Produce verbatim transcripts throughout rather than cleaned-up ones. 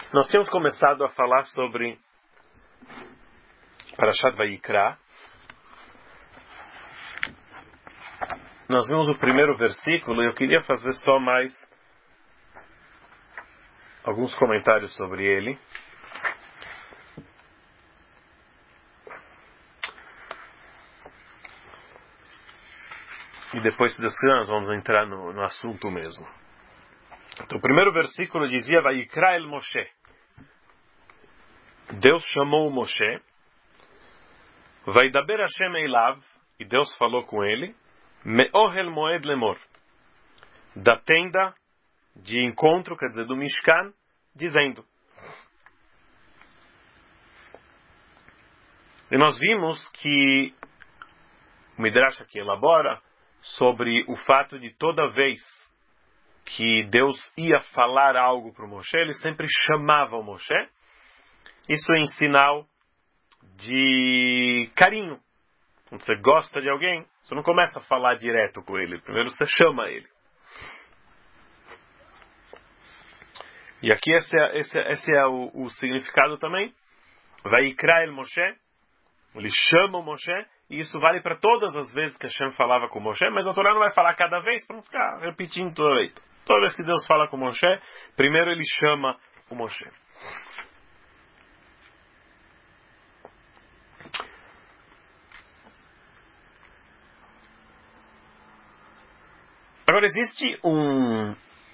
Nós tínhamos começado a falar sobre Parashat Vayikra. Nós vimos o primeiro versículo e eu queria fazer só mais alguns comentários sobre ele. E depois, se Deus quiser, nós vamos entrar no, no assunto mesmo. Então, o primeiro versículo dizia: Vayikra el Moshe. Deus chamou Moshe. Vaidaber Hashem eilav. E Deus falou com ele. Me'ohel moed lemor. Da tenda de encontro, quer dizer, do Mishkan, dizendo. E nós vimos que o Midrash aqui elabora sobre o fato de toda vez que Deus ia falar algo para o Moshe, ele sempre chamava o Moshe. Isso é em sinal de carinho. Quando você gosta de alguém, você não começa a falar direto com ele. Primeiro você chama ele. E aqui esse é, esse é, esse é o, o significado também. Vayikra el Moshe. Ele chama o Moshe. E isso vale para todas as vezes que Hashem falava com o Moshe. Mas a Torá não vai falar cada vez para não ficar repetindo toda vez. Toda vez que Deus fala com o Moshe, primeiro ele chama o Moshe. Agora existe um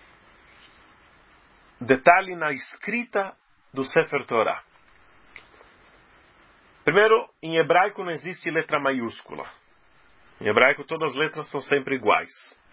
detalhe na escrita do Sefer Torah. Primeiro, em hebraico não existe letra maiúscula. Em hebraico todas as letras são sempre iguais.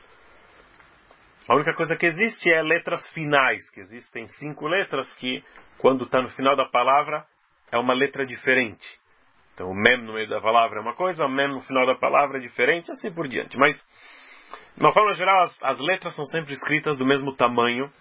A única coisa que existe é letras finais, que existem cinco letras que, quando está no final da palavra, é uma letra diferente. Então o mem no meio da palavra é uma coisa, o mem no final da palavra é diferente, assim por diante. Mas, de uma forma geral, as, as letras são sempre escritas do mesmo tamanho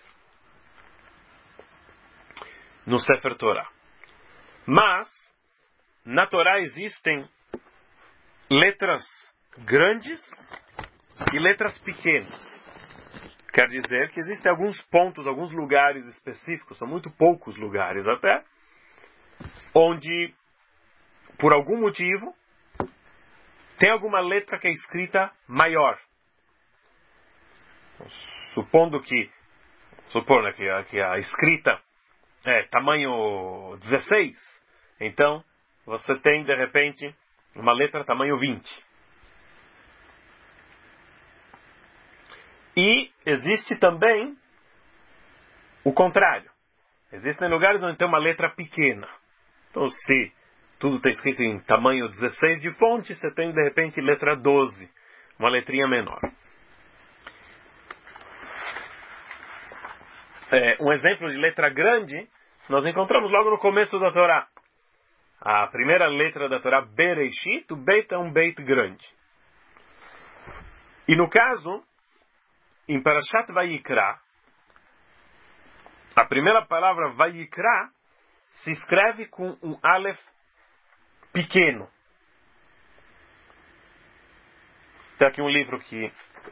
no Sefer Torah. Mas, na Torá existem letras grandes e letras pequenas. Quer dizer que existem alguns pontos, alguns lugares específicos, são muito poucos lugares até, onde, por algum motivo, tem alguma letra que é escrita maior. Supondo que, supor, né, que, a, que a escrita é tamanho dezesseis, então você tem, de repente, uma letra tamanho vinte. E existe também o contrário. Existem lugares onde tem uma letra pequena. Então, se tudo está escrito em tamanho dezesseis de fonte, você tem, de repente, letra doze. Uma letrinha menor. É, um exemplo de letra grande, nós encontramos logo no começo da Torá. A primeira letra da Torá, Bereshit, o Beit é um Beit grande. E no caso, em Parashat Vayikra, a primeira palavra Vayikra se escreve com um Aleph pequeno. Tem aqui um livro que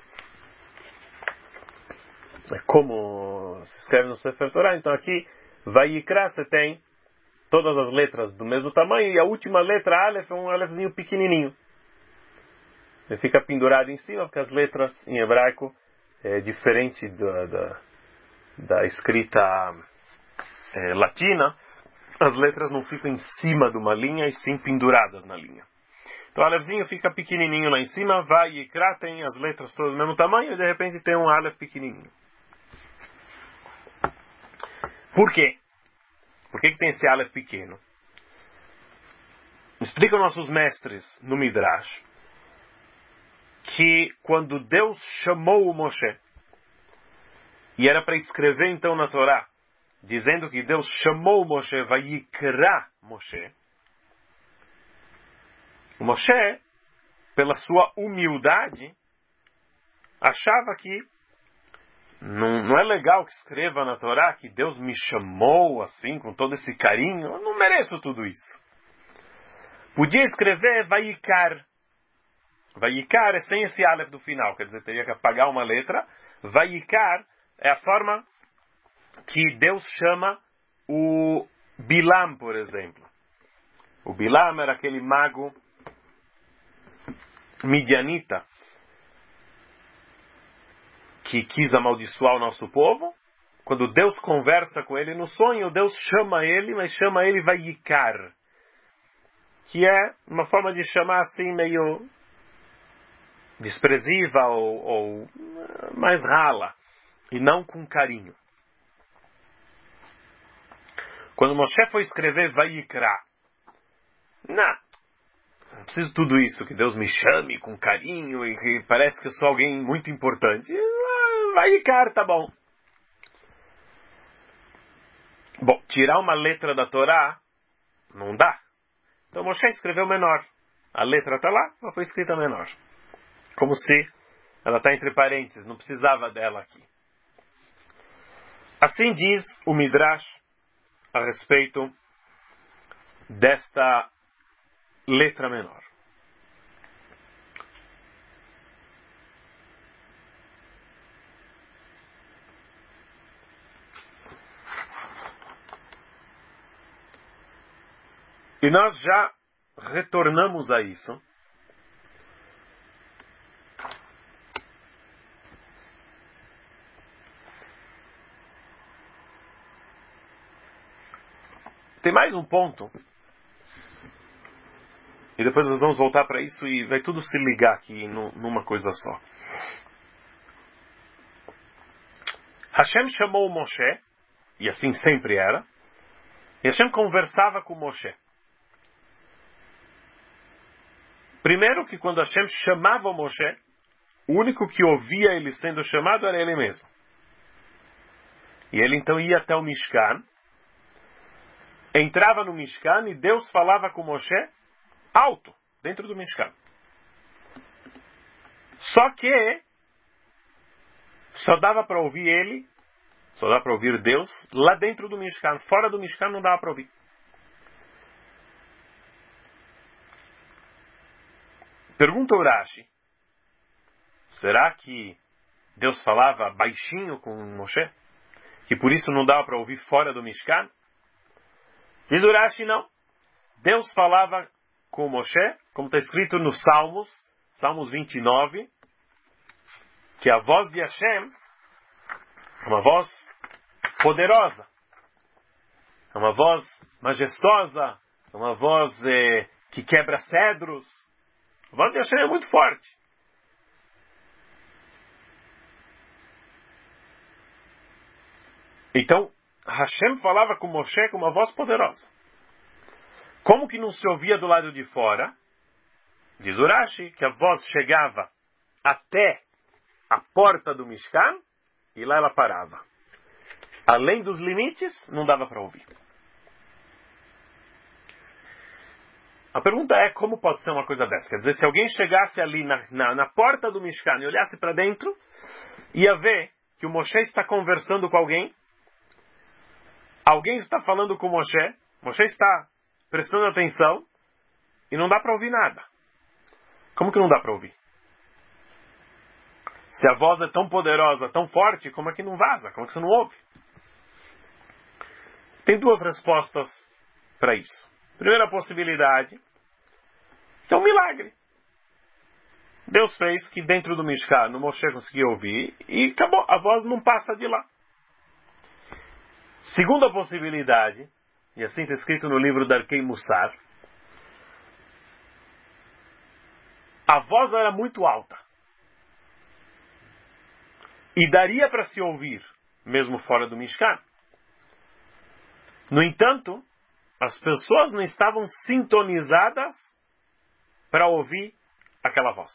é como se escreve no Sefer Torah. Então aqui, Vayikra, você tem todas as letras do mesmo tamanho e a última letra, Aleph, é um Alephzinho pequenininho. Ele fica pendurado em cima porque as letras em hebraico é diferente da, da, da escrita é, latina. As letras não ficam em cima de uma linha e sim penduradas na linha. Então o Alephzinho fica pequenininho lá em cima, Vayikra, tem as letras todas do mesmo tamanho e de repente tem um Aleph pequenininho. Por quê? Por que, que tem esse Aleph pequeno? Explicam nossos mestres no Midrash que quando Deus chamou o Moshe, e era para escrever então na Torá, dizendo que Deus chamou o Moshe, Vayikra Moshe, o Moshe, pela sua humildade, achava que Não, não é legal que escreva na Torá que Deus me chamou assim, com todo esse carinho. Eu não mereço tudo isso. Podia escrever Vayikar. Vayikar é sem esse Aleph do final. Quer dizer, teria que apagar uma letra. Vayikar é a forma que Deus chama o Bilam, por exemplo. O Bilam era aquele mago midianita que quis amaldiçoar o nosso povo. Quando Deus conversa com ele no sonho, Deus chama ele, mas chama ele Vayikar, que é uma forma de chamar assim meio desprezível ou, ou mais rala, e não com carinho. Quando Moshe foi escrever Vayikra, não, não preciso tudo isso, que Deus me chame com carinho e que parece que eu sou alguém muito importante. Vayikra, tá bom. Bom, tirar uma letra da Torá não dá. Então Moshe escreveu menor. A letra está lá, ela foi escrita menor. Como se ela está entre parênteses, não precisava dela aqui. Assim diz o Midrash a respeito desta letra menor. E nós já retornamos a isso. Tem mais um ponto. E depois nós vamos voltar para isso e vai tudo se ligar aqui numa coisa só. Hashem chamou o Moshe, e assim sempre era, e Hashem conversava com Moshe. Primeiro que quando Hashem chamava o Moshe, o único que ouvia ele sendo chamado era ele mesmo. E ele então ia até o Mishkan, entrava no Mishkan e Deus falava com Moshe alto, dentro do Mishkan. Só que só dava para ouvir ele, só dava para ouvir Deus lá dentro do Mishkan. Fora do Mishkan não dava para ouvir. Pergunta o Rashi, será que Deus falava baixinho com Moshe? Que por isso não dava para ouvir fora do Mishkan? Diz o Rashi, não. Deus falava com Moshe, como está escrito nos Salmos, Salmos vinte e nove, que a voz de Hashem é uma voz poderosa, é uma voz majestosa, é uma voz eh, que quebra cedros. A voz de Hashem é muito forte. Então, Hashem falava com Moshe com uma voz poderosa. Como que não se ouvia do lado de fora? Diz o Rashi que a voz chegava até a porta do Mishkan e lá ela parava. Além dos limites, não dava para ouvir. A pergunta é, como pode ser uma coisa dessa? Quer dizer, se alguém chegasse ali na, na, na porta do Mishkan e olhasse para dentro, ia ver que o Moshe está conversando com alguém, alguém está falando com o Moshe, Moshe está prestando atenção e não dá para ouvir nada. Como que não dá para ouvir? Se a voz é tão poderosa, tão forte, como é que não vaza? Como é que você não ouve? Tem duas respostas para isso. Primeira possibilidade, que é um milagre. Deus fez que dentro do Mishkan o Moshe conseguia ouvir e acabou, a voz não passa de lá. Segunda possibilidade, e assim está escrito no livro Darkei Mussar, a voz era muito alta. E daria para se ouvir, mesmo fora do Mishkan. No entanto, as pessoas não estavam sintonizadas para ouvir aquela voz.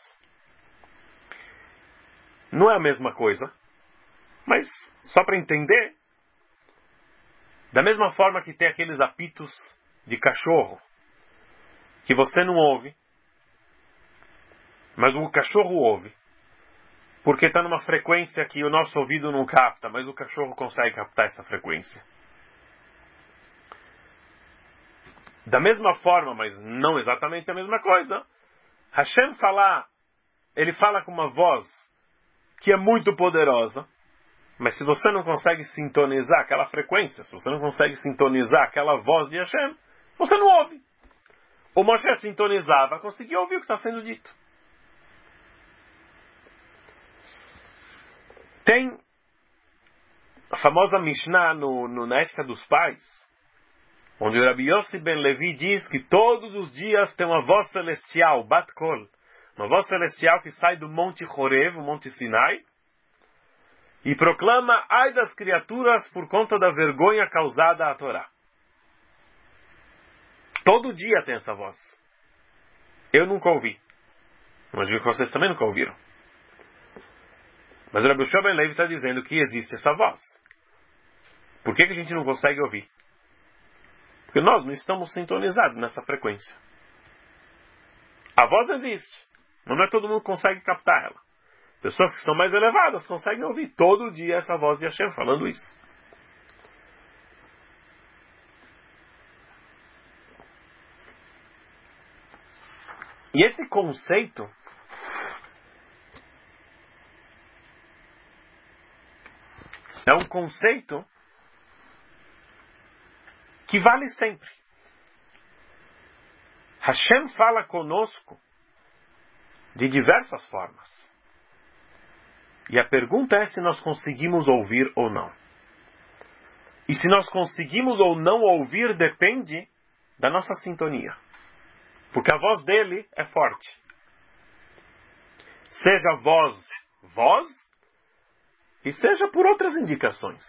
Não é a mesma coisa, mas só para entender, da mesma forma que tem aqueles apitos de cachorro, que você não ouve, mas o cachorro ouve, porque está numa frequência que o nosso ouvido não capta, mas o cachorro consegue captar essa frequência. Da mesma forma, mas não exatamente a mesma coisa, Hashem fala, ele fala com uma voz que é muito poderosa, Mas se você não consegue sintonizar aquela frequência, se você não consegue sintonizar aquela voz de Hashem, você não ouve. O Moshe sintonizava, conseguia ouvir o que está sendo dito. Tem a famosa Mishnah no, no, na Ética dos Pais, onde o Rabbi Yossi Ben Levi diz que todos os dias tem uma voz celestial, Bat Kol, uma voz celestial que sai do Monte Horev, o Monte Sinai, e proclama ai das criaturas por conta da vergonha causada à Torá. Todo dia tem essa voz. Eu nunca ouvi. Imagino que vocês também nunca ouviram. Mas o Rabbi Ben Levi está dizendo que existe essa voz. Por que, que a gente não consegue ouvir? Porque nós não estamos sintonizados nessa frequência. A voz existe, mas não é todo mundo que consegue captar ela. Pessoas que são mais elevadas conseguem ouvir todo dia essa voz de Hashem falando isso. E esse conceito é um conceito que vale sempre. Hashem fala conosco de diversas formas. E a pergunta é se nós conseguimos ouvir ou não. E se nós conseguimos ou não ouvir depende da nossa sintonia. Porque a voz dele é forte. Seja voz, voz, e seja por outras indicações.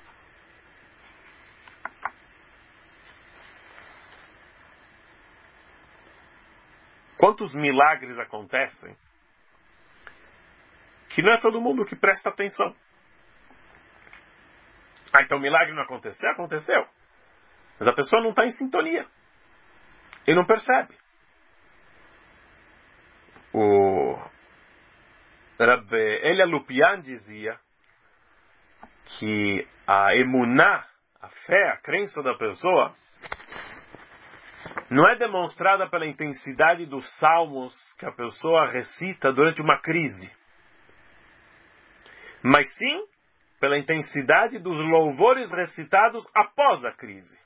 Quantos milagres acontecem que não é todo mundo que presta atenção. Ah, então o milagre não aconteceu? Aconteceu. Mas a pessoa não está em sintonia. E não percebe. O Rabbi Elia Lupian dizia que a emuná, a fé, a crença da pessoa, não é demonstrada pela intensidade dos salmos que a pessoa recita durante uma crise, mas sim pela intensidade dos louvores recitados após a crise.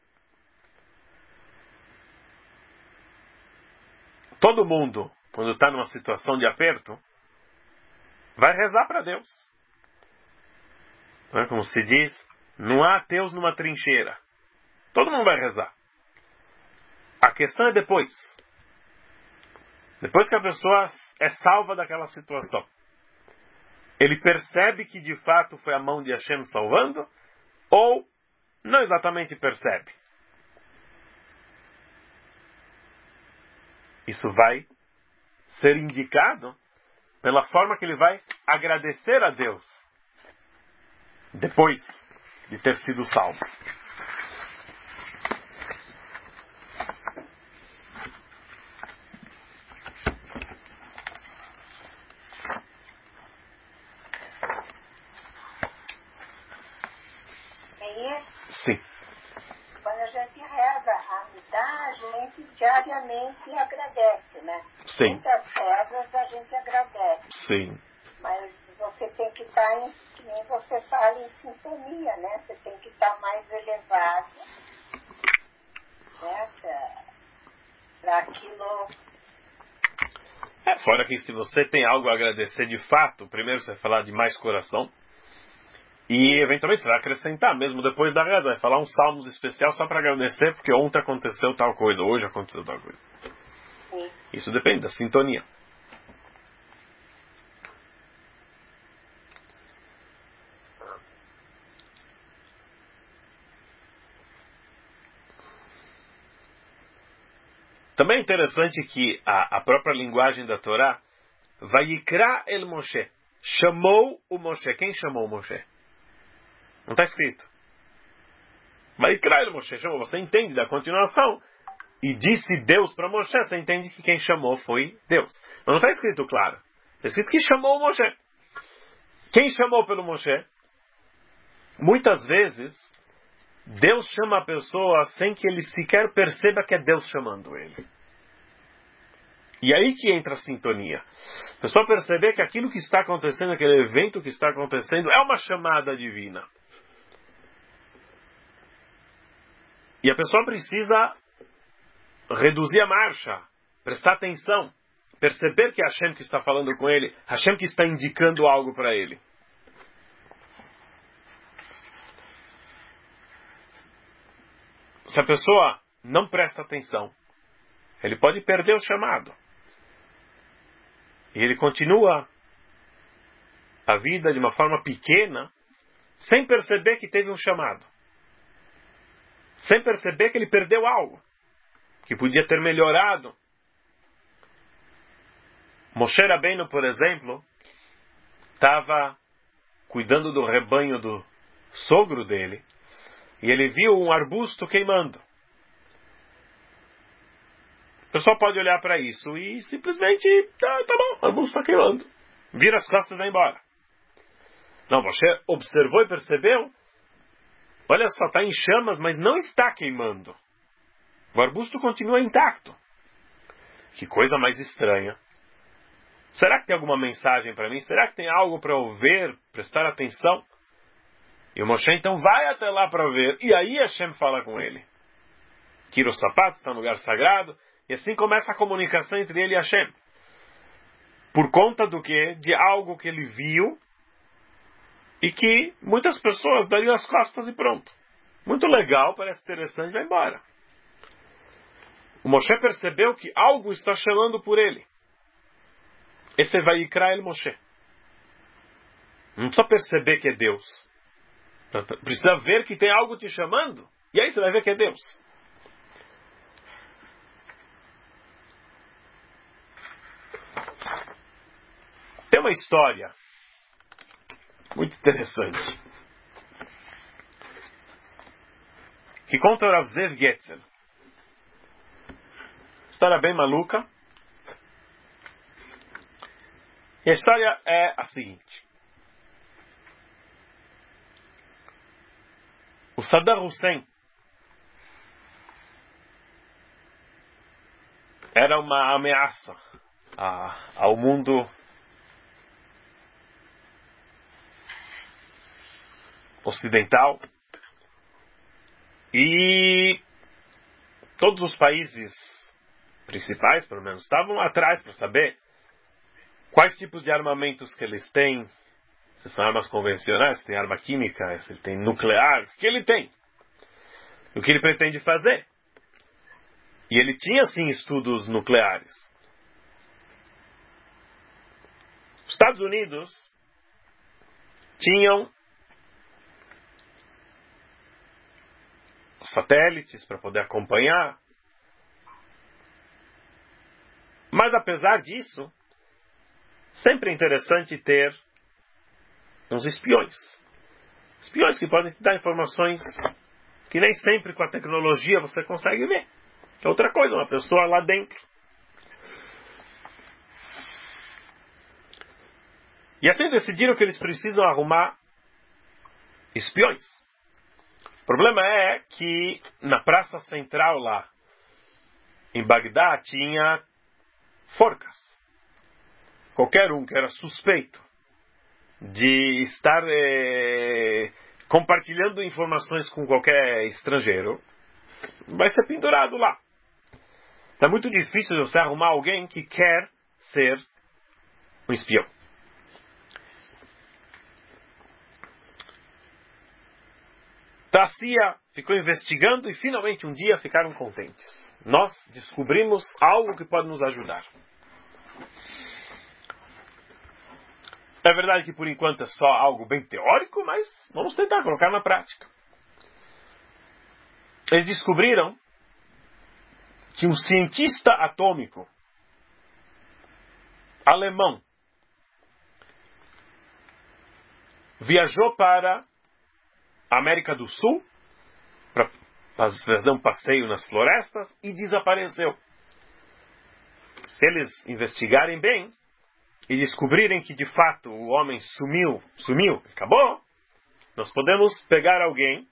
Todo mundo, quando está numa situação de aperto, vai rezar para Deus. Não é? Como se diz, não há ateus numa trincheira. Todo mundo vai rezar. A questão é depois. Depois que a pessoa é salva daquela situação. Ele percebe que de fato foi a mão de Hashem salvando? Ou não exatamente percebe? Isso vai ser indicado pela forma que ele vai agradecer a Deus depois de ter sido salvo. Sim. Quando a gente reza a Amidá, a gente diariamente agradece, né? Sim. Muitas rezas a gente agradece. Sim. Mas você tem que estar, em, que nem você fala, em sintonia, né? Você tem que estar mais elevado, né? Para aquilo... É, fora que se você tem algo a agradecer de fato, primeiro você vai falar de mais coração. E eventualmente você vai acrescentar, mesmo depois da reza, vai falar um salmos especial só para agradecer, porque ontem aconteceu tal coisa, hoje aconteceu tal coisa. Sim. Isso depende da sintonia. Também é interessante que a, a própria linguagem da Torá, Vayikra el Moshe, chamou o Moshe. Quem chamou o Moshe? Não está escrito. Vayikra el Moshe chamou. Você entende da continuação. E disse Deus para Moshe. Você entende que quem chamou foi Deus. Mas não está escrito claro. Está escrito que chamou o Moshe. Quem chamou pelo Moshe? Muitas vezes, Deus chama a pessoa sem que ele sequer perceba que é Deus chamando ele. E aí que entra a sintonia. A pessoa perceber que aquilo que está acontecendo, aquele evento que está acontecendo, é uma chamada divina. E a pessoa precisa reduzir a marcha, prestar atenção, perceber que é Hashem que está falando com ele, Hashem que está indicando algo para ele. Se a pessoa não presta atenção, ele pode perder o chamado. E ele continua a vida de uma forma pequena, sem perceber que teve um chamado. Sem perceber que ele perdeu algo, que podia ter melhorado. Moshe Rabbeinu, por exemplo, estava cuidando do rebanho do sogro dele, e ele viu um arbusto queimando. O pessoal pode olhar para isso e simplesmente, tá, tá bom, o arbusto está queimando. Vira as costas e vai embora. Não, Moshe observou e percebeu, olha só, está em chamas, mas não está queimando. O arbusto continua intacto. Que coisa mais estranha. Será que tem alguma mensagem para mim? Será que tem algo para eu ver, prestar atenção? E o Moshe então vai até lá para ver. E aí Hashem fala com ele. Tira os sapatos, está no lugar sagrado. E assim começa a comunicação entre ele e Hashem. Por conta do quê? De algo que ele viu e que muitas pessoas dariam as costas e pronto. Muito legal, parece interessante, vai embora. O Moshe percebeu que algo está chamando por ele. Esse vai Vayikra el Moshe. Não precisa perceber que é Deus. Precisa ver que tem algo te chamando. E aí você vai ver que é Deus. Tem uma história muito interessante que conta o Rav Zev Getzel. História bem maluca. E a história é a seguinte. O Saddam Hussein era uma ameaça a, ao mundo ocidental e todos os países principais, pelo menos, estavam atrás para saber quais tipos de armamentos que eles têm, se são armas convencionais, se tem arma química, se ele tem nuclear, o que ele tem, o que ele pretende fazer. E ele tinha sim estudos nucleares. Os Estados Unidos tinham satélites para poder acompanhar. Mas apesar disso, sempre é interessante ter uns espiões. Espiões que podem te dar informações que nem sempre com a tecnologia você consegue ver. É outra coisa, uma pessoa lá dentro. E assim decidiram que eles precisam arrumar espiões. O problema é que na praça central lá, em Bagdá, tinha forcas. Qualquer um que era suspeito de estar é, compartilhando informações com qualquer estrangeiro vai ser pendurado lá. É muito difícil você arrumar alguém que quer ser um espião. A C I A ficou investigando e finalmente um dia ficaram contentes. Nós descobrimos algo que pode nos ajudar. É verdade que por enquanto é só algo bem teórico, mas vamos tentar colocar na prática. Eles descobriram que um cientista atômico alemão viajou para a América do Sul para fazer um passeio nas florestas e desapareceu. Se eles investigarem bem e descobrirem que de fato o homem sumiu, sumiu, acabou, nós podemos pegar alguém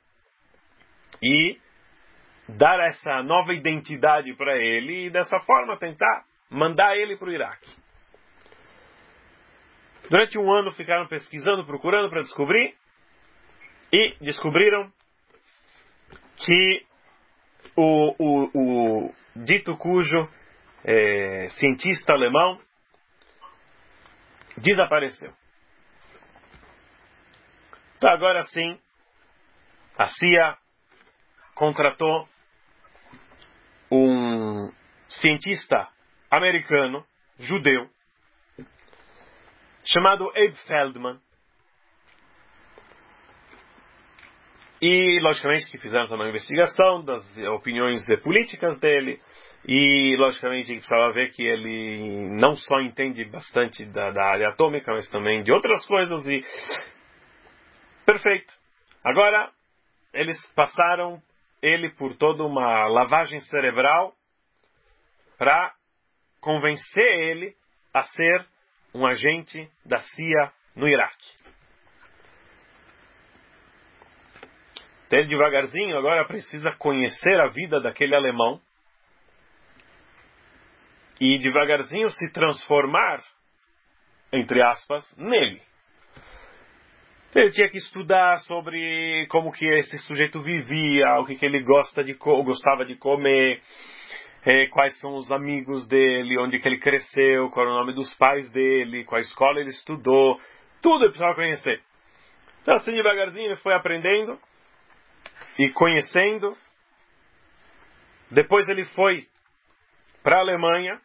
e dar essa nova identidade para ele e dessa forma tentar mandar ele para o Iraque. Durante um ano ficaram pesquisando, procurando para descobrir, e descobriram que o, o, o dito cujo é, cientista alemão desapareceu. Então agora sim, a C I A contratou um cientista americano, judeu, chamado Abe Feldman. E, logicamente, que fizeram uma investigação das opiniões políticas dele. E, logicamente, que precisava ver que ele não só entende bastante da, da área atômica, mas também de outras coisas. E perfeito. Agora, eles passaram ele por toda uma lavagem cerebral para convencer ele a ser um agente da C I A no Iraque. Então ele devagarzinho agora precisa conhecer a vida daquele alemão e devagarzinho se transformar, entre aspas, nele. Ele tinha que estudar sobre como que esse sujeito vivia, o que, que ele gosta de co- gostava de comer, eh, quais são os amigos dele, onde que ele cresceu, qual era o nome dos pais dele, qual escola ele estudou, tudo ele precisava conhecer. Então assim devagarzinho ele foi aprendendo e conhecendo. Depois ele foi para a Alemanha,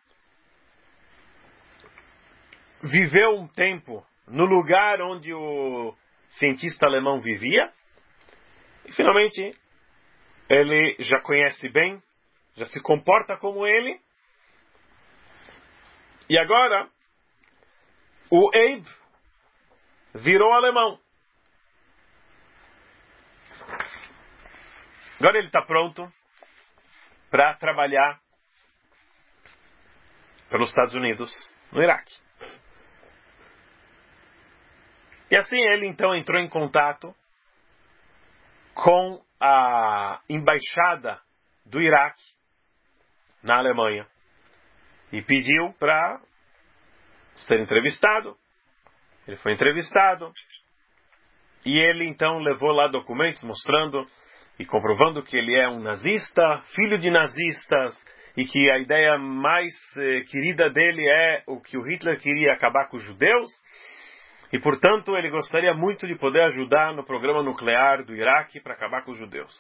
viveu um tempo no lugar onde o cientista alemão vivia, e finalmente ele já conhece bem, já se comporta como ele, e agora o Abe virou alemão. Agora ele está pronto para trabalhar pelos Estados Unidos no Iraque. E assim ele então entrou em contato com a embaixada do Iraque na Alemanha e pediu para ser entrevistado. Ele foi entrevistado e ele então levou lá documentos mostrando e comprovando que ele é um nazista, filho de nazistas, e que a ideia mais eh, querida dele é o que o Hitler queria, acabar com os judeus. E, portanto, ele gostaria muito de poder ajudar no programa nuclear do Iraque para acabar com os judeus.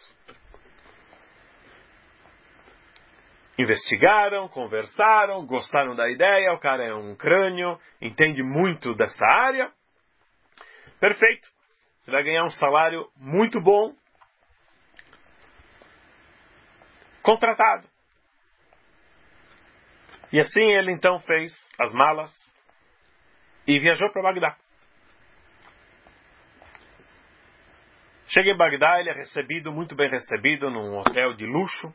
Investigaram, conversaram, gostaram da ideia, o cara é um crânio, entende muito dessa área. Perfeito. Você vai ganhar um salário muito bom. Contratado. E assim ele então fez as malas e viajou para Bagdá. Chega em Bagdá, ele é recebido, muito bem recebido, num hotel de luxo.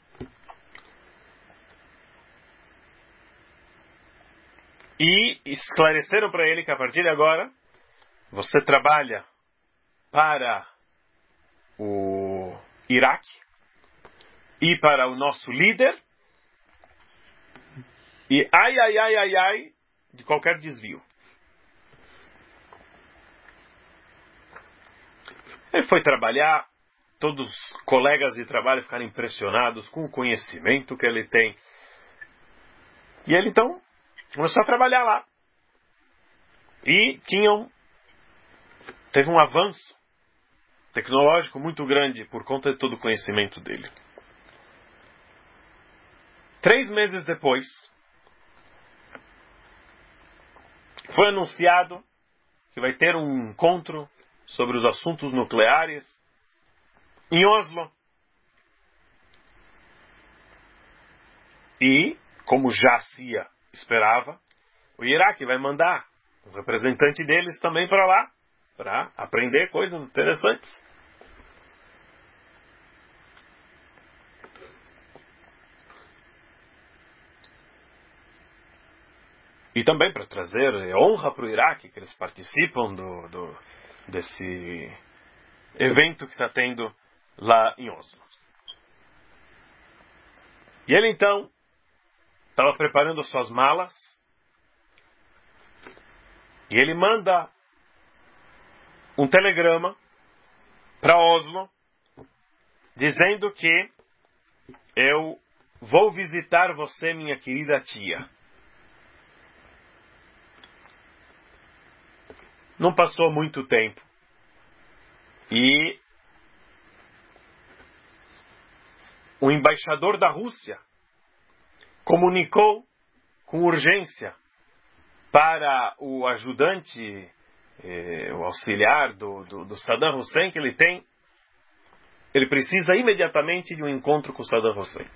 E esclareceram para ele que a partir de agora, você trabalha para o Iraque e para o nosso líder. E ai, ai, ai, ai, ai, de qualquer desvio. Ele foi trabalhar, todos os colegas de trabalho ficaram impressionados com o conhecimento que ele tem. E ele então começou a trabalhar lá. E tinham, teve um avanço tecnológico muito grande por conta de todo o conhecimento dele. Três meses depois, foi anunciado que vai ter um encontro sobre os assuntos nucleares em Oslo. E, como já se esperava, o Iraque vai mandar um representante deles também para lá, para aprender coisas interessantes. E também para trazer honra para o Iraque, que eles participam do, do, desse evento que está tendo lá em Oslo. E ele então estava preparando as suas malas, e ele manda um telegrama para Oslo, dizendo que eu vou visitar você, minha querida tia. Não passou muito tempo, e o embaixador da Rússia comunicou com urgência para o ajudante, eh, o auxiliar do, do, do Saddam Hussein, que ele tem, ele precisa imediatamente de um encontro com o Saddam Hussein.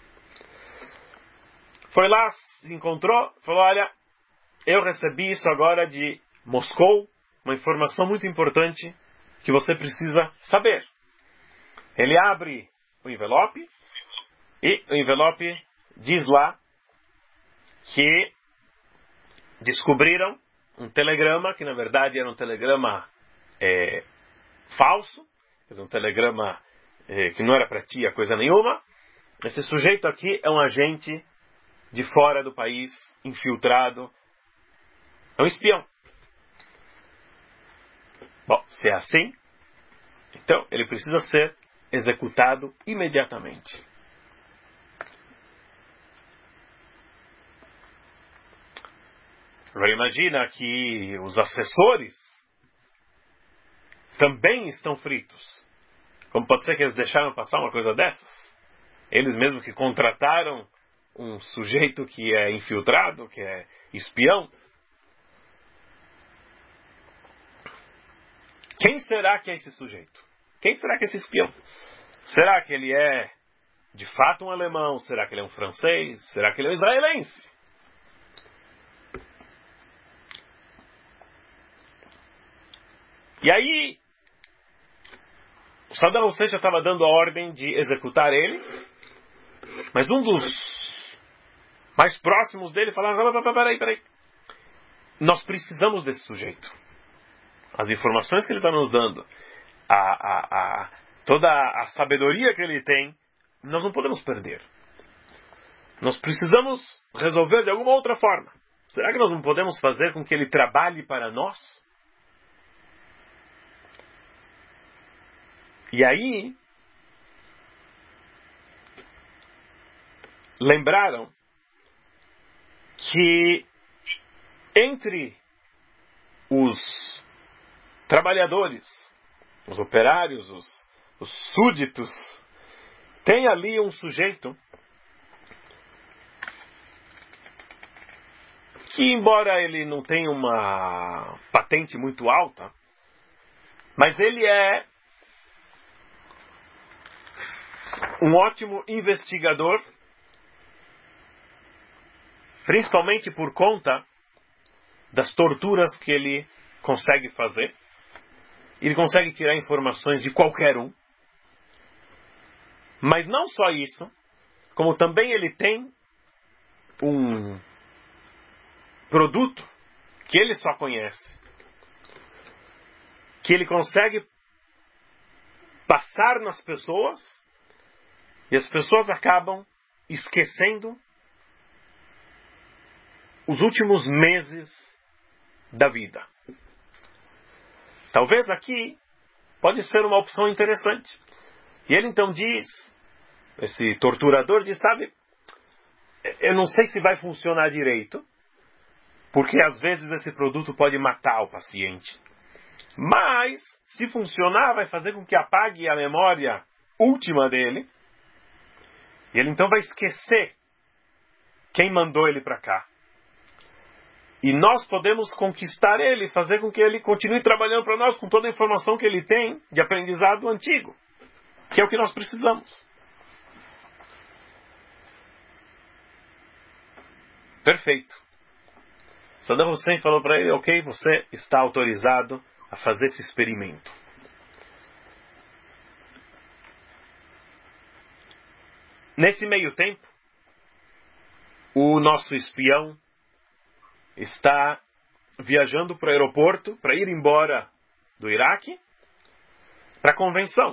Foi lá, se encontrou, falou, olha, eu recebi isso agora de Moscou, uma informação muito importante que você precisa saber. Ele abre o envelope, e o envelope diz lá que descobriram um telegrama, que na verdade era um telegrama é, falso, um telegrama é, que não era para tia coisa nenhuma. Esse sujeito aqui é um agente de fora do país, infiltrado, é um espião. Bom, se é assim, então ele precisa ser executado imediatamente. Agora imagina que os assessores também estão fritos. Como pode ser que eles deixaram passar uma coisa dessas? Eles mesmos que contrataram um sujeito que é infiltrado, que é espião. Quem será que é esse sujeito? Quem será que é esse espião? Será que ele é de fato um alemão? Será que ele é um francês? Será que ele é um israelense? E aí, o Saddam Hussein já estava dando a ordem de executar ele, mas um dos mais próximos dele falava, peraí, peraí, nós precisamos desse sujeito. As informações que ele está nos dando, a, a, a, toda a sabedoria que ele tem, nós não podemos perder. Nós precisamos resolver de alguma outra forma. Será que nós não podemos fazer com que ele trabalhe para nós? E aí, lembraram que entre os trabalhadores, os operários, os, os súditos, tem ali um sujeito que, embora ele não tenha uma patente muito alta, mas ele é um ótimo investigador, principalmente por conta das torturas que ele consegue fazer. Ele consegue tirar informações de qualquer um. Mas não só isso, como também ele tem um produto que ele só conhece, que ele consegue passar nas pessoas, e as pessoas acabam esquecendo os últimos meses da vida. Talvez aqui pode ser uma opção interessante. E ele então diz, esse torturador diz, sabe, eu não sei se vai funcionar direito, porque às vezes esse produto pode matar o paciente. Mas, se funcionar, vai fazer com que apague a memória última dele. E ele então vai esquecer quem mandou ele para cá. E nós podemos conquistar ele, fazer com que ele continue trabalhando para nós com toda a informação que ele tem de aprendizado antigo, que é o que nós precisamos. Perfeito. Saddam Hussein falou para ele, ok, você está autorizado a fazer esse experimento. Nesse meio tempo, o nosso espião está viajando para o aeroporto para ir embora do Iraque para a convenção.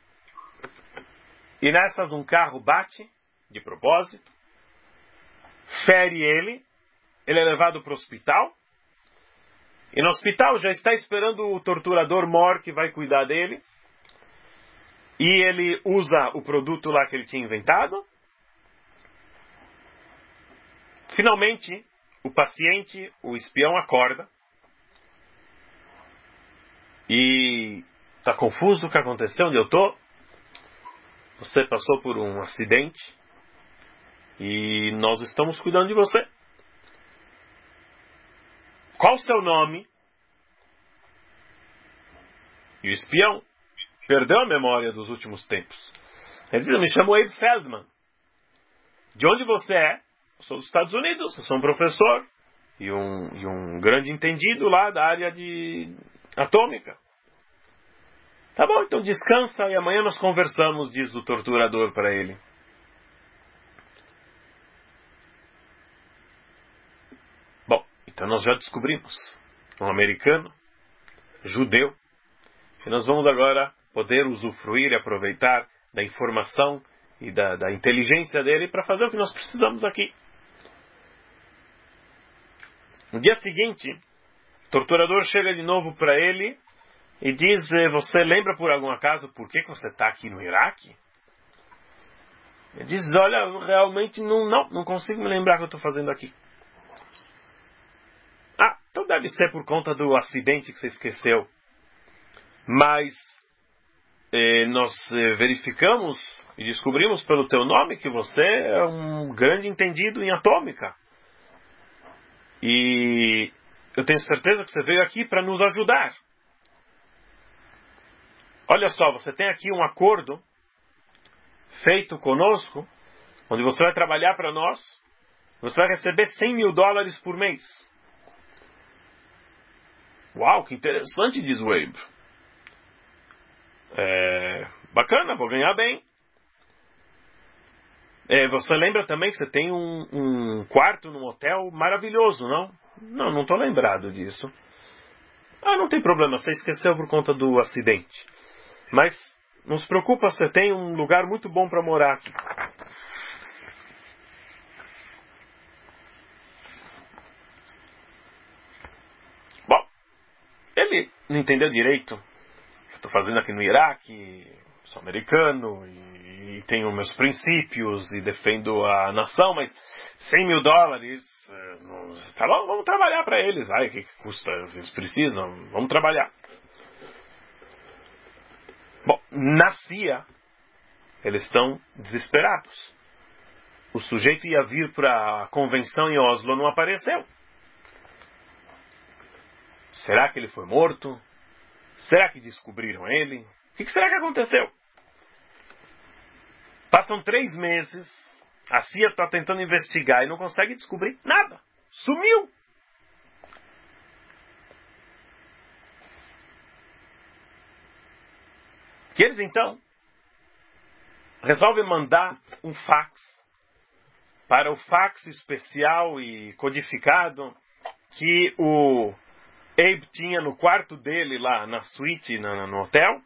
E nessas um carro bate, de propósito, fere ele, ele é levado para o hospital, e no hospital já está esperando o torturador mor que vai cuidar dele, e ele usa o produto lá que ele tinha inventado. Finalmente, o paciente, o espião, acorda, e está confuso, o que aconteceu, onde eu estou? Você passou por um acidente, e nós estamos cuidando de você. Qual o seu nome? E o espião perdeu a memória dos últimos tempos. Ele diz, eu me chamo Abe Feldman. De onde você é? Eu sou dos Estados Unidos, eu sou um professor e um, e um grande entendido lá da área de atômica. Tá bom, então descansa e amanhã nós conversamos, diz o torturador para ele. Bom, então nós já descobrimos um americano, judeu, e nós vamos agora poder usufruir e aproveitar da informação e da, da inteligência dele para fazer o que nós precisamos aqui. No dia seguinte, o torturador chega de novo para ele e diz, você lembra por algum acaso por que, que você está aqui no Iraque? Ele diz, olha, realmente não, não, não consigo me lembrar o que eu estou fazendo aqui. Ah, então deve ser por conta do acidente que você esqueceu. Mas eh, nós eh, verificamos e descobrimos pelo teu nome que você é um grande entendido em atômica. E eu tenho certeza que você veio aqui para nos ajudar. Olha só, você tem aqui um acordo feito conosco, onde você vai trabalhar para nós, você vai receber cem mil dólares por mês. Uau, que interessante, diz o Abe. É, bacana, vou ganhar bem. É, você lembra também que você tem um, um quarto num hotel maravilhoso, não? Não, não estou lembrado disso. Ah, não tem problema, você esqueceu por conta do acidente. Mas não se preocupa, você tem um lugar muito bom para morar aqui. Bom, ele não entendeu direito. Eu estou fazendo aqui no Iraque, sou americano e, e tenho meus princípios e defendo a nação, mas cem mil dólares, não, tá bom, vamos trabalhar para eles. Ai, o que, que custa? Eles precisam, vamos trabalhar. Bom, na C I A, eles estão desesperados. O sujeito ia vir para a convenção em Oslo, não apareceu. Será que ele foi morto? Será que descobriram ele? O que será que aconteceu? Passam três meses, a C I A está tentando investigar e não consegue descobrir nada. Sumiu! Que eles então resolvem mandar um fax para o fax especial e codificado que o Abe tinha no quarto dele lá na suíte, no, no hotel,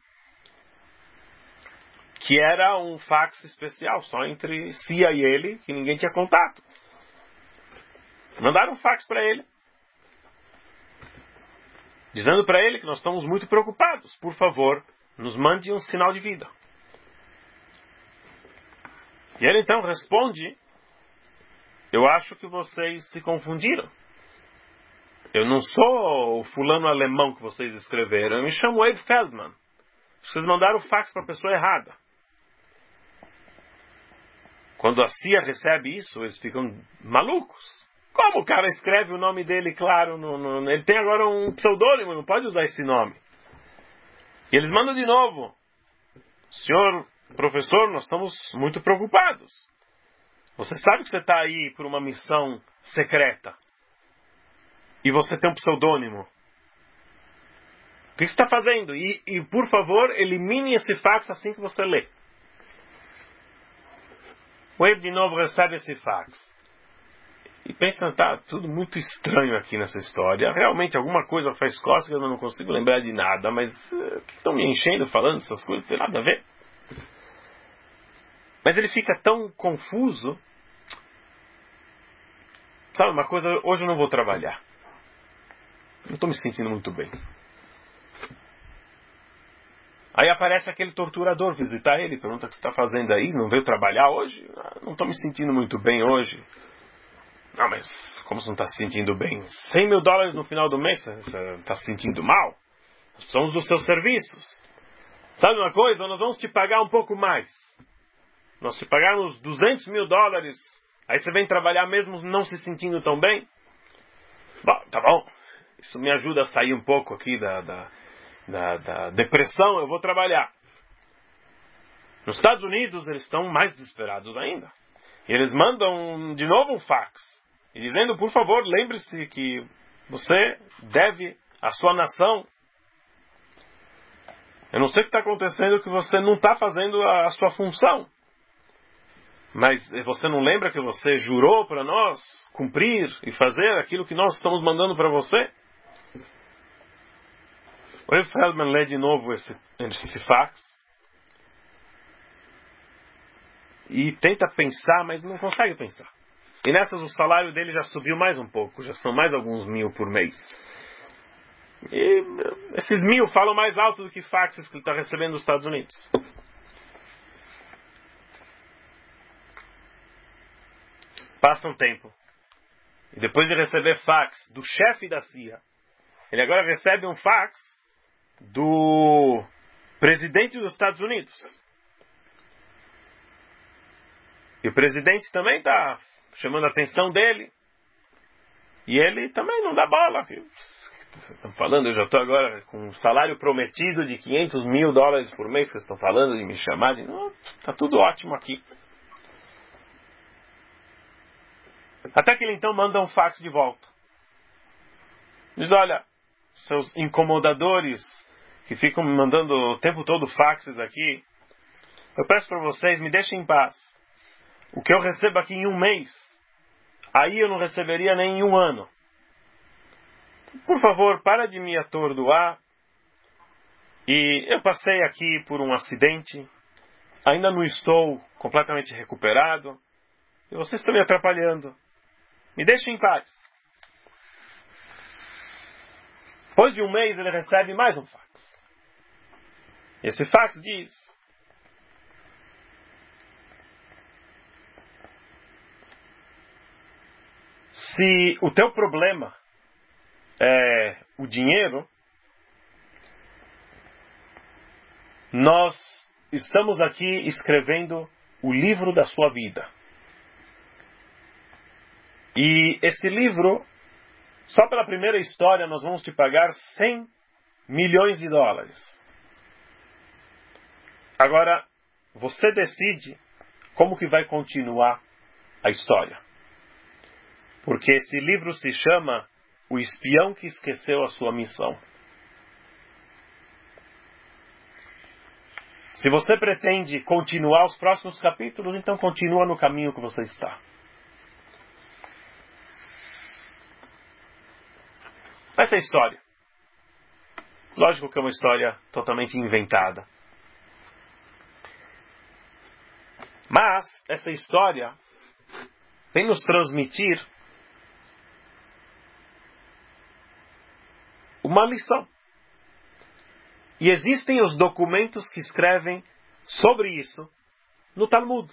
que era um fax especial só entre C I A e ele, que ninguém tinha contato. Mandaram um fax para ele, dizendo para ele que nós estamos muito preocupados, por favor, nos mande um sinal de vida. E ele então responde, eu acho que vocês se confundiram. Eu não sou o fulano alemão que vocês escreveram, eu me chamo Abe Feldman. Vocês mandaram o fax para a pessoa errada. Quando a C I A recebe isso, eles ficam malucos. Como o cara escreve o nome dele, claro, no, no, ele tem agora um pseudônimo, não pode usar esse nome. E eles mandam de novo. Senhor professor, nós estamos muito preocupados. Você sabe que você está aí por uma missão secreta. E você tem um pseudônimo. O que você está fazendo? E, e, por favor, elimine esse fax assim que você lê. O Abe de novo recebe esse fax. E pensa, tá tudo muito estranho aqui nessa história. Realmente alguma coisa faz cócegas, eu não consigo lembrar de nada. Mas uh, estão me enchendo falando essas coisas, não tem nada a ver. Mas ele fica tão confuso Sabe uma coisa, hoje eu não vou trabalhar. Não estou me sentindo muito bem. Aí aparece aquele torturador visitar ele, pergunta o que você está fazendo aí, não veio trabalhar hoje? Ah, não estou me sentindo muito bem hoje. Não, mas como você não está se sentindo bem? cem mil dólares no final do mês, você está se sentindo mal? Nós precisamos dos seus serviços. Sabe uma coisa? Nós vamos te pagar um pouco mais. Nós te pagarmos duzentos mil dólares, aí você vem trabalhar mesmo não se sentindo tão bem? Bom, tá bom. Isso me ajuda a sair um pouco aqui da, da, da, da depressão, eu vou trabalhar. Nos Estados Unidos eles estão mais desesperados ainda. E eles mandam de novo um fax, e dizendo, por favor, lembre-se que você deve à sua nação. Eu não sei o que está acontecendo, que você não está fazendo a, a sua função. Mas você não lembra que você jurou para nós cumprir e fazer aquilo que nós estamos mandando para você? O Rav Feldman lê de novo esse, esse fax e tenta pensar, mas não consegue pensar. E nessas o salário dele já subiu mais um pouco, já são mais alguns mil por mês. E esses mil falam mais alto do que faxes que ele está recebendo dos Estados Unidos. Passa um tempo. E depois de receber fax do chefe da C I A, ele agora recebe um fax do presidente dos Estados Unidos. E o presidente também está chamando a atenção dele. E ele também não dá bola. Vocês estão falando, eu já estou agora com um salário prometido de quinhentos mil dólares por mês, que vocês estão falando de me chamar de... Está tudo ótimo aqui. Até que ele então manda um fax de volta. Diz, olha, seus incomodadores que ficam me mandando o tempo todo faxes aqui, eu peço para vocês, me deixem em paz. O que eu recebo aqui em um mês, aí eu não receberia nem em um ano. Por favor, para de me atordoar. E eu passei aqui por um acidente, ainda não estou completamente recuperado, e vocês estão me atrapalhando. Me deixem em paz. Depois de um mês ele recebe mais um fax. Esse fax diz: se o teu problema é o dinheiro, nós estamos aqui escrevendo o livro da sua vida. E esse livro, só pela primeira história, nós vamos te pagar cem milhões de dólares. Agora, você decide como que vai continuar a história. Porque esse livro se chama O Espião que Esqueceu a Sua Missão. Se você pretende continuar os próximos capítulos, então continua no caminho que você está. Essa é a história. Lógico que é uma história totalmente inventada. Mas essa história vem nos transmitir uma lição. E existem os documentos que escrevem sobre isso no Talmud.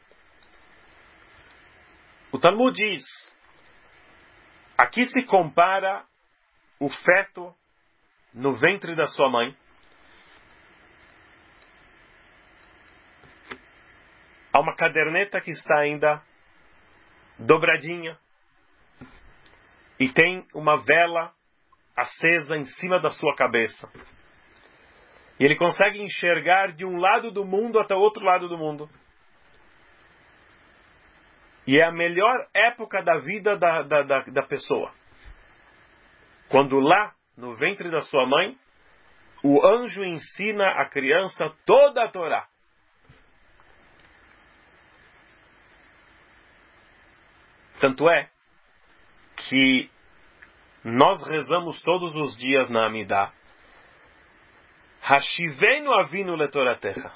O Talmud diz: aqui se compara o feto no ventre da sua mãe a uma caderneta que está ainda dobradinha e tem uma vela acesa em cima da sua cabeça. E ele consegue enxergar de um lado do mundo até o outro lado do mundo. E é a melhor época da vida da, da, da, da pessoa. Quando lá, no ventre da sua mãe, o anjo ensina a criança toda a Torá. Tanto é que nós rezamos todos os dias na Amidah: Hashivenu avinu letoratecha.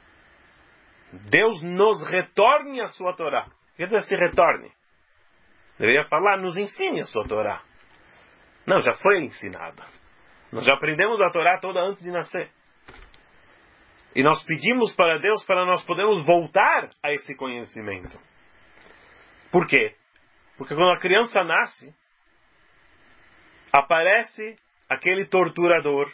Deus nos retorne a sua Torá. Quer dizer, se retorne. Deveria falar, nos ensine a sua Torá. Não, já foi ensinada. Nós já aprendemos a Torá toda antes de nascer. E nós pedimos para Deus para nós podermos voltar a esse conhecimento. Por quê? Porque quando a criança nasce, aparece aquele torturador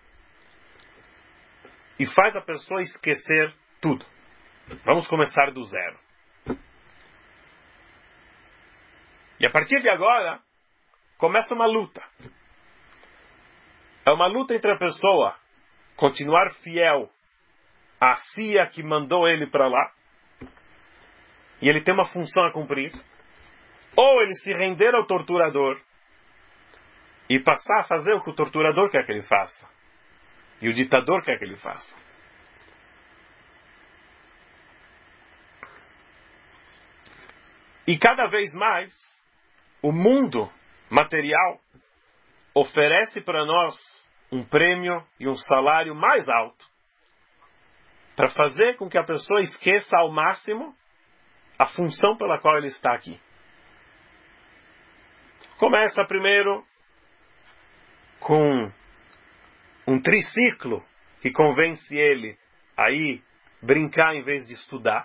e faz a pessoa esquecer tudo. Vamos começar do zero. E a partir de agora, começa uma luta. É uma luta entre a pessoa continuar fiel à C I A que mandou ele para lá, e ele tem uma função a cumprir, ou ele se render ao torturador e passar a fazer o que o torturador quer que ele faça, e o ditador quer que ele faça. E cada vez mais, o mundo material oferece para nós um prêmio e um salário mais alto para fazer com que a pessoa esqueça ao máximo a função pela qual ele está aqui. Começa primeiro com um triciclo que convence ele a ir brincar em vez de estudar.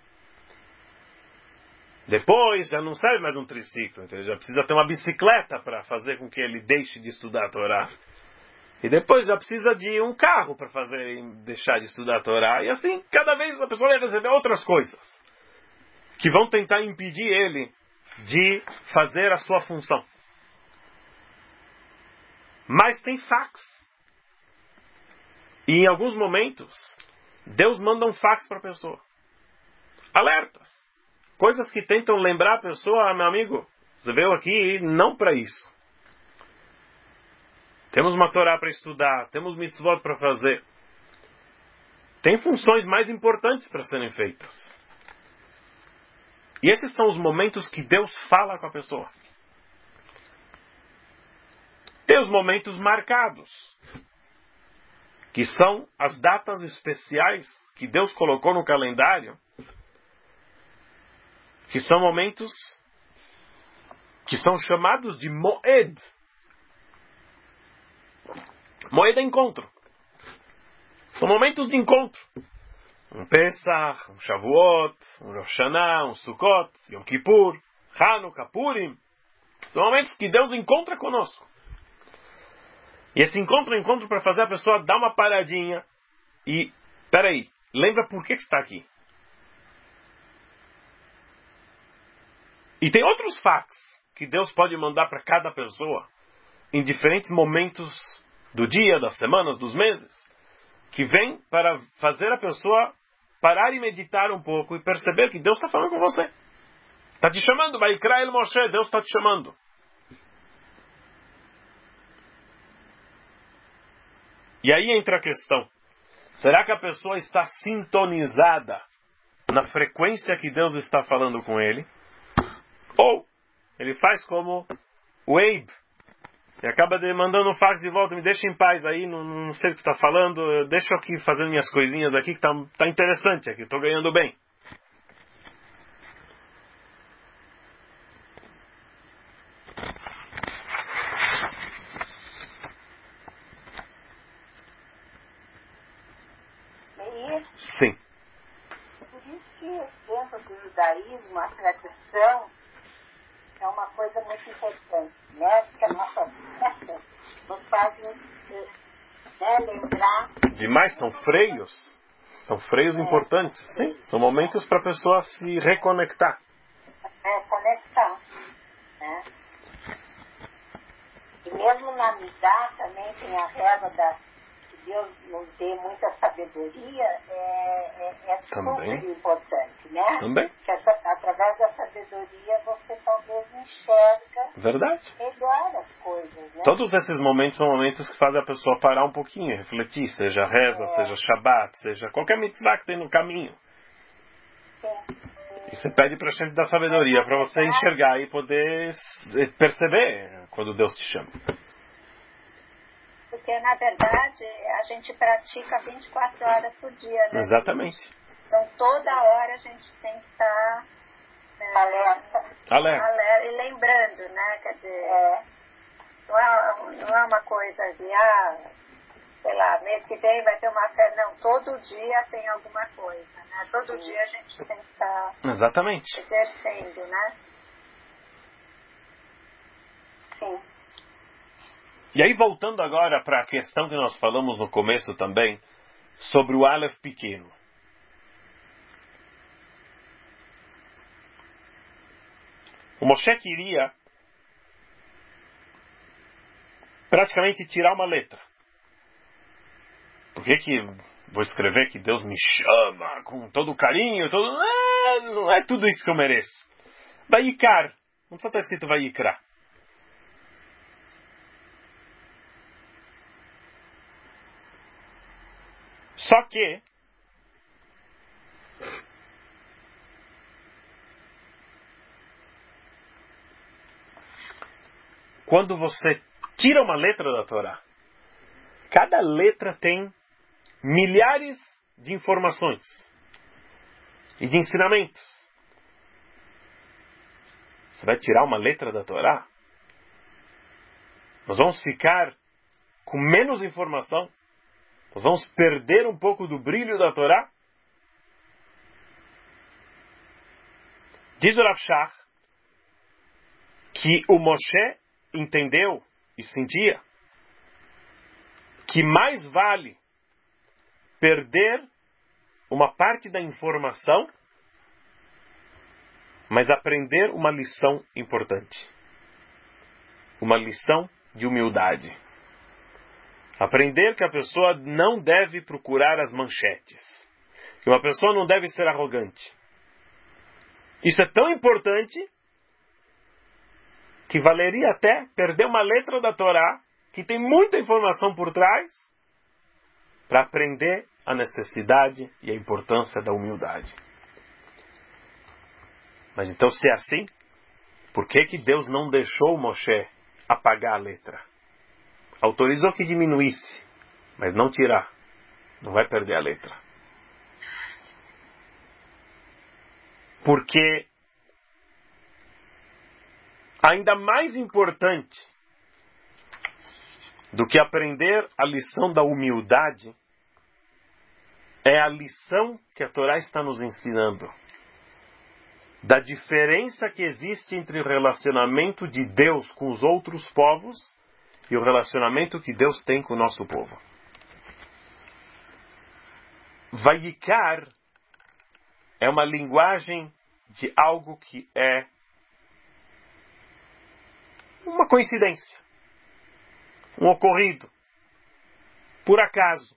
Depois já não serve mais um triciclo, então ele já precisa ter uma bicicleta para fazer com que ele deixe de estudar a Torá. E depois já precisa de um carro para fazer ele deixar de estudar a Torá. E assim, cada vez a pessoa vai receber outras coisas que vão tentar impedir ele de fazer a sua função. Mas tem fax. E em alguns momentos, Deus manda um fax para a pessoa. Alertas. Coisas que tentam lembrar a pessoa, ah, meu amigo, você veio aqui não para isso. Temos uma Torá para estudar, temos mitzvot para fazer. Tem funções mais importantes para serem feitas. E esses são os momentos que Deus fala com a pessoa. Tem os momentos marcados, que são as datas especiais que Deus colocou no calendário, que são momentos que são chamados de Moed. Moed é encontro. São momentos de encontro. Um Pesach, um Shavuot, um Rosh Hashanah, um Sukkot, Yom Kippur, Hanukkah, Purim. São momentos que Deus encontra conosco. E esse encontro é um encontro para fazer a pessoa dar uma paradinha e, peraí, lembra por que está aqui. E tem outros fax que Deus pode mandar para cada pessoa em diferentes momentos do dia, das semanas, dos meses, que vem para fazer a pessoa parar e meditar um pouco e perceber que Deus está falando com você. Está te chamando, Vaikra el Moshe, Deus está te chamando. E aí entra a questão. Será que a pessoa está sintonizada na frequência que Deus está falando com ele? Ou ele faz como o Abe, e acaba mandando um fax de volta, me deixa em paz aí, não, não sei o que está falando, eu deixo aqui fazendo minhas coisinhas aqui, que está tá interessante aqui, estou ganhando bem. Sim. Por isso que dentro do judaísmo a tradição é uma coisa muito importante, né? Porque as nossas festas nos fazem né, lembrar. Demais, são freios. São freios é, importantes, sim. São momentos para a pessoa se reconectar. É, conectar. Né? E mesmo na Midá também tem a reza da que Deus nos dê muita sabedoria, é, é, é super importante, né? Também. Que essa, através da sabedoria você talvez enxerga Verdade. melhor as coisas, né? Todos esses momentos são momentos que fazem a pessoa parar um pouquinho, refletir, seja reza, é. seja Shabbat, seja qualquer mitzvah que tem no caminho. Sim. E você pede para a gente dar sabedoria, para você enxergar e poder perceber quando Deus te chama. Porque, na verdade, a gente pratica vinte e quatro horas por dia, né? Exatamente. Então, toda hora a gente tem que estar Alerta. Alerta. Alerta. E lembrando, né? Quer dizer, é, não, é, não é uma coisa de, ah, sei lá, mês que vem vai ter uma festa. Não, todo dia tem alguma coisa, né? Todo Sim. dia a gente tem que estar Exatamente. exercendo, né? Sim. E aí, voltando agora para a questão que nós falamos no começo também, sobre o Aleph pequeno. O Moshe queria praticamente tirar uma letra. Por que que vou escrever que Deus me chama com todo carinho? Todo... Ah, não é tudo isso que eu mereço. Vayikar. Não só está escrito Vayikra. Só que quando você tira uma letra da Torá, cada letra tem milhares de informações e de ensinamentos. Você vai tirar uma letra da Torá, nós vamos ficar com menos informação, nós vamos perder um pouco do brilho da Torá. Diz o Rav Shach que o Moshe entendeu e sentia que mais vale perder uma parte da informação, mas aprender uma lição importante. Uma lição de humildade. Aprender que a pessoa não deve procurar as manchetes. Que uma pessoa não deve ser arrogante. Isso é tão importante que valeria até perder uma letra da Torá, que tem muita informação por trás, para aprender a necessidade e a importância da humildade. Mas então, se é assim, por que que Deus não deixou Moshe apagar a letra? Autorizou que diminuísse, mas não tirar. Não vai perder a letra. Porque ainda mais importante do que aprender a lição da humildade é a lição que a Torá está nos ensinando. Da diferença que existe entre o relacionamento de Deus com os outros povos e o relacionamento que Deus tem com o nosso povo. Vayikar é uma linguagem de algo que é uma coincidência, um ocorrido, por acaso.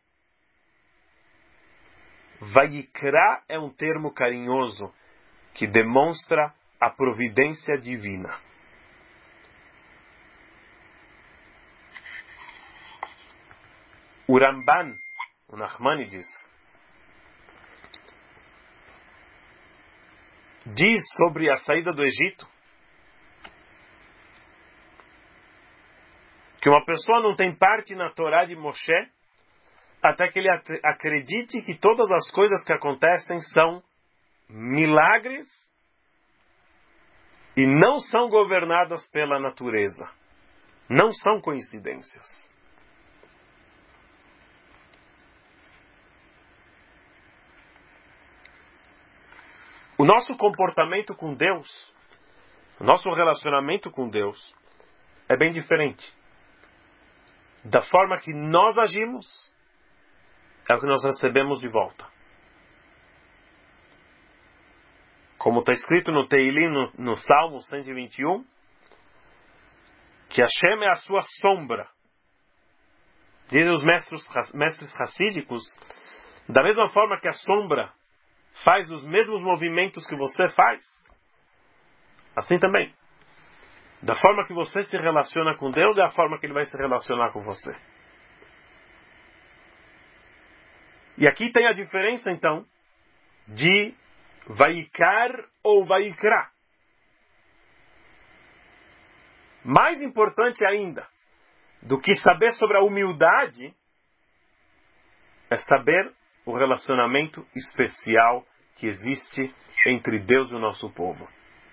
Vayikra é um termo carinhoso que demonstra a providência divina. O Ramban, o Nachmanides, diz sobre a saída do Egito que uma pessoa não tem parte na Torá de Moshe até que ele acredite que todas as coisas que acontecem são milagres e não são governadas pela natureza. Não são coincidências. O nosso comportamento com Deus, o nosso relacionamento com Deus é bem diferente. Da forma que nós agimos, é o que nós recebemos de volta. Como está escrito no Teilim, no, no Salmo cento e vinte e um, que Hashem é a sua sombra. Dizem os mestres, mestres racídicos, da mesma forma que a sombra faz os mesmos movimentos que você faz, assim também. Da forma que você se relaciona com Deus, é a forma que Ele vai se relacionar com você. E aqui tem a diferença, então, de Vayikar ou Vayikra. Mais importante ainda do que saber sobre a humildade é saber o relacionamento especial que existe entre Deus e o nosso povo.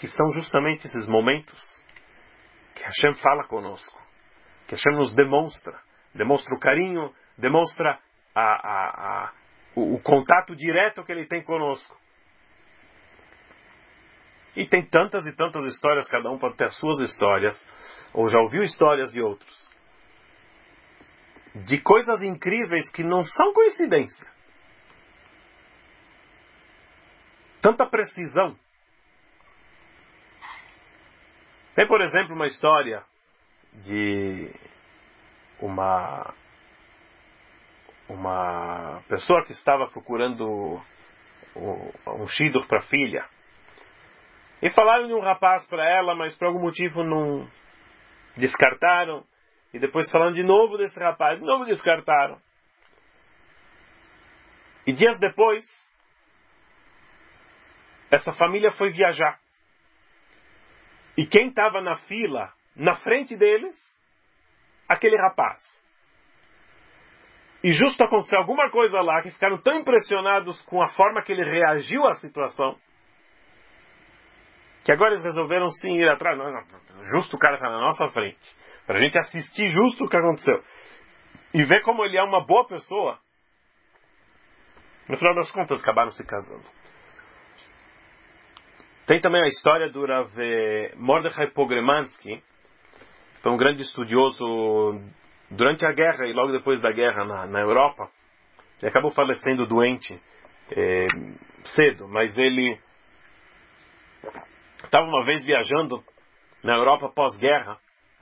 que são justamente esses momentos que Hashem fala conosco, que Hashem nos demonstra, demonstra o carinho, demonstra a, a, a, o, o contato direto que Ele tem conosco. E tem tantas e tantas histórias, cada um pode ter as suas histórias, ou já ouviu histórias de outros, de coisas incríveis que não são coincidência. Tanta precisão. Tem, por exemplo, uma história de uma, uma pessoa que estava procurando um shidduch para a filha. E falaram de um rapaz para ela, mas por algum motivo não descartaram. E depois falando de novo desse rapaz, de novo descartaram. E dias depois, essa família foi viajar. E quem estava na fila, na frente deles, aquele rapaz. E justo aconteceu alguma coisa lá, que ficaram tão impressionados com a forma que ele reagiu à situação, que agora eles resolveram sim ir atrás. Não, não, justo o cara está na nossa frente. Para a gente assistir justo o que aconteceu. E ver como ele é uma boa pessoa. No final das contas, acabaram se casando. Tem também a história do Rav Mordechai Pogremansky, que foi um grande estudioso durante a guerra e logo depois da guerra na, na Europa. Ele acabou falecendo doente é, cedo, mas ele estava uma vez viajando na Europa pós-guerra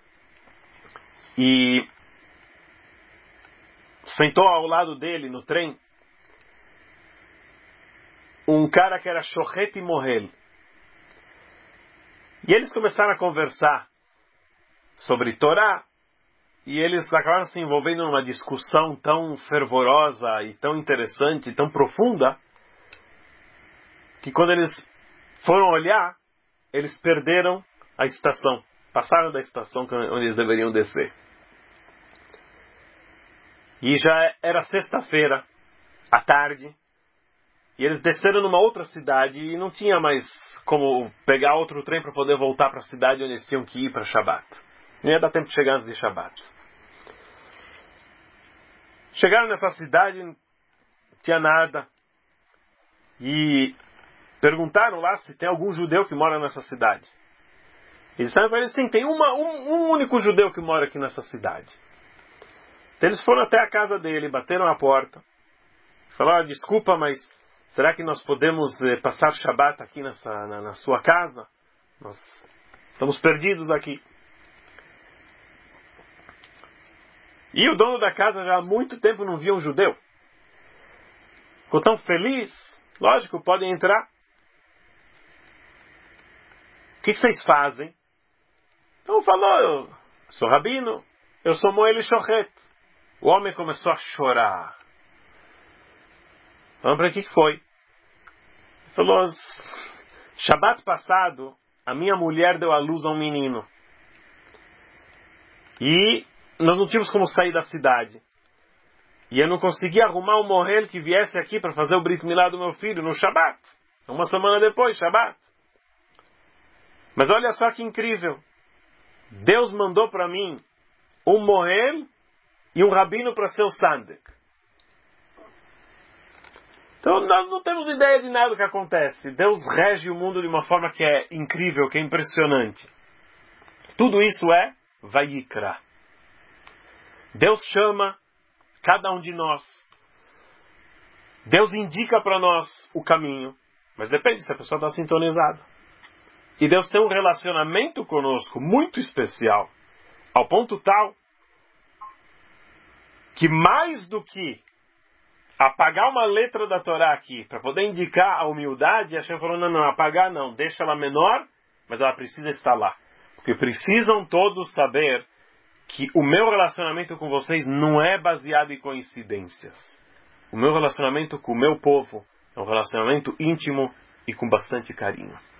e sentou ao lado dele no trem um cara que era Shochet e Mohel. E eles começaram a conversar sobre Torá e eles acabaram se envolvendo numa discussão tão fervorosa e tão interessante e tão profunda que quando eles foram olhar, eles perderam a estação. Passaram da estação onde eles deveriam descer. E já era sexta-feira, à tarde, e eles desceram numa outra cidade e não tinha mais como pegar outro trem para poder voltar para a cidade onde eles tinham que ir para Shabbat. Não ia dar tempo de chegar antes de Shabbat. Chegaram nessa cidade, não tinha nada. E perguntaram lá se tem algum judeu que mora nessa cidade. Eles disseram para eles, sim, tem uma, um, um único judeu que mora aqui nessa cidade. Então eles foram até a casa dele, bateram a porta. Falaram, desculpa, mas será que nós podemos eh, passar Shabbat aqui nessa, na, na sua casa? Nós estamos perdidos aqui. E o dono da casa já há muito tempo não via um judeu. Ficou tão feliz. Lógico, podem entrar. O que, que vocês fazem? Então falou, eu sou rabino, eu sou Moel Shochet. O homem começou a chorar. Vamos para que foi? Ele falou, Shabbat passado, a minha mulher deu à luz a um menino. E nós não tínhamos como sair da cidade. E eu não conseguia arrumar um morrel que viesse aqui para fazer o Brit Milá do meu filho no Shabbat. Uma semana depois, Shabbat. Mas olha só que incrível. Deus mandou para mim um morrel e um rabino para ser o Sandek. Então nós não temos ideia de nada do que acontece. Deus rege o mundo de uma forma que é incrível, que é impressionante. Tudo isso é Vayikra. Deus chama cada um de nós. Deus indica para nós o caminho. Mas depende se a pessoa está sintonizada. E Deus tem um relacionamento conosco muito especial. Ao ponto tal que mais do que apagar uma letra da Torá aqui, para poder indicar a humildade, a Hashem falou, não, não, apagar não, deixa ela menor, mas ela precisa estar lá. Porque precisam todos saber que o meu relacionamento com vocês não é baseado em coincidências. O meu relacionamento com o meu povo é um relacionamento íntimo e com bastante carinho.